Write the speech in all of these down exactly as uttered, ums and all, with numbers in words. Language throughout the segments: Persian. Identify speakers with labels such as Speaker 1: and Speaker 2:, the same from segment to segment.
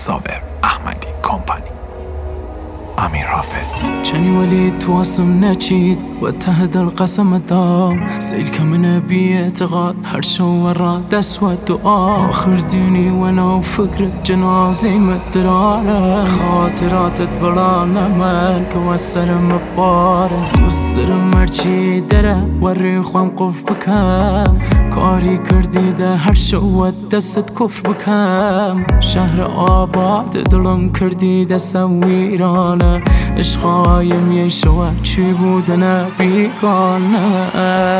Speaker 1: صابر احمدی کمپانی. امیر حافظ.
Speaker 2: جني وليد تواصم نشيد واتهد القسم دام سيلك من بيتغاد هر شو ورا دسوة الدعاء آخر ديني وانا وفكر جنازي مدرارة خاطرات تبرانا مالك والسلم ببارن دوسرم مرچي دره والريخ وانقف بكام كاري كردي ده هر شو دست كفر بكام شهر آباد دلم كردي ده سويرانه عشقایم یه شوه چی بودنه بیگانه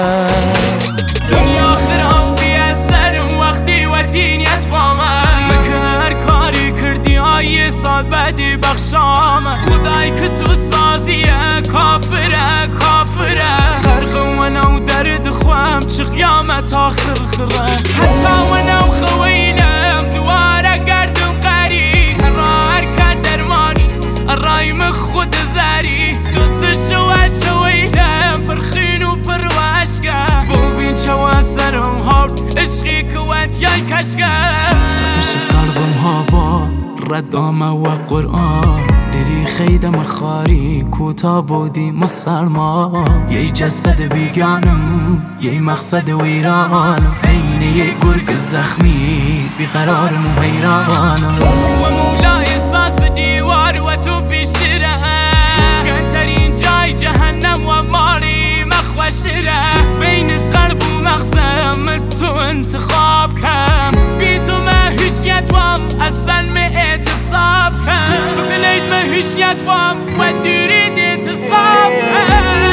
Speaker 2: دنیا خرام بیه سرم وقتی وطینیت با من بکر کاری کردی های سال بدی بخشامه خدای که تو سازیه کافره کافره غرق ونو درد خوام چه قیامت آخر خره حتی ونو خویلم دواره گردم قریب قرار کرد درمانی الرايم خود زاري دوست شوات شويلم برخين وبرواشكا بوبين شوا سرم هاب عشقي كوات ياي كشكا تبش قلبم هابا ردامه وقرآن دری خیدم خاری کوتا بودی مسلما یه جسد بیگانم یه مقصد ویرانم عین یه گرگ زخمی بیقرارم و حیرانم و مولا احساس دیوار و تو بیشره کترین جای جهنم و ماری مخوشره بین قلب و مغزم تو انتخاب کم بی تو مهوشیت وام اصلا می اعتصاب کم تو کلید مهوشیت وام و دیرید اعتصاب کم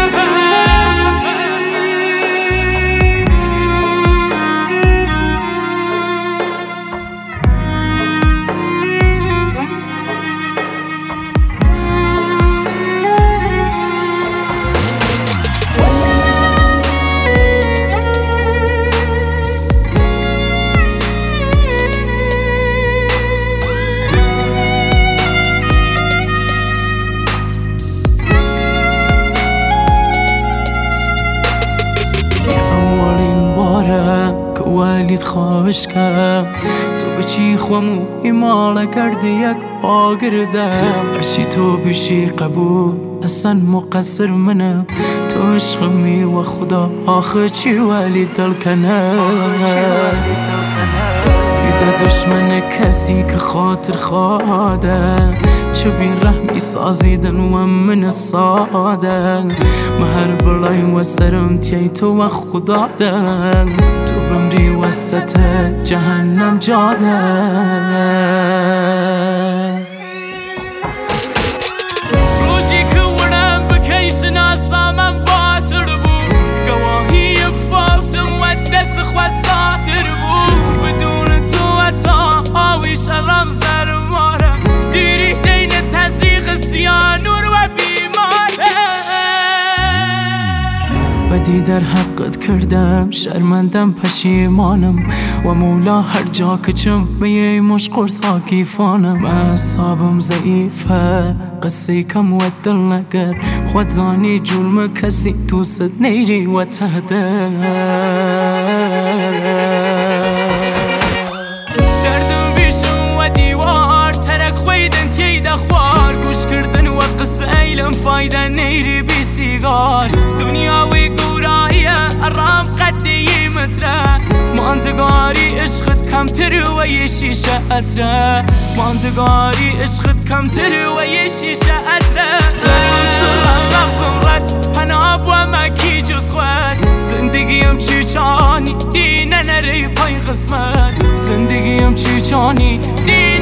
Speaker 2: ولید خوابش کم تو بچی خوامو ایمالا کردی یک آگردم هرچی تو بیشی قبول اصلا مقصر منم تو عشقمی و خدا آخه چی ولید دل کنم بیده دشمن کسی که خاطر خواده چه بی رحمی سازیدن و من ساده مهر بلای و سرم تی تو و خدا دن تو بمری وسط جهنم جاده روزی که ورم بکیش ناسامم باتر بود گواهی فاوتم و دست خود ساتر بود بدون تو اتا آوی شرم زرمارم دیری دین تزیق سیانور و بیماره بدی در حقت کردم شرمندم پشیمانم و مولا هر جا که چم بیای مشقر ساکیفانم اعصابم ضعیفه قصه کم و دل نگر خود زانی جلم کسی دوست نیری و تهده دردم بیشم و دیوار ترک خویدن تی دخوار گوش کردن و قصه ایلم فایده نیری بی سیگار دنیاوی گوراییه ارام قدی متره ماندگاری عشقت کمتر و یه شیشه اتره ماندگاری عشقت کمتر و یه شیشه اتره سرم سرم مغزم رد پناب و مکی جز خود زندگیم چی چانی اینه نری پای قسمت زندگیم چی چانی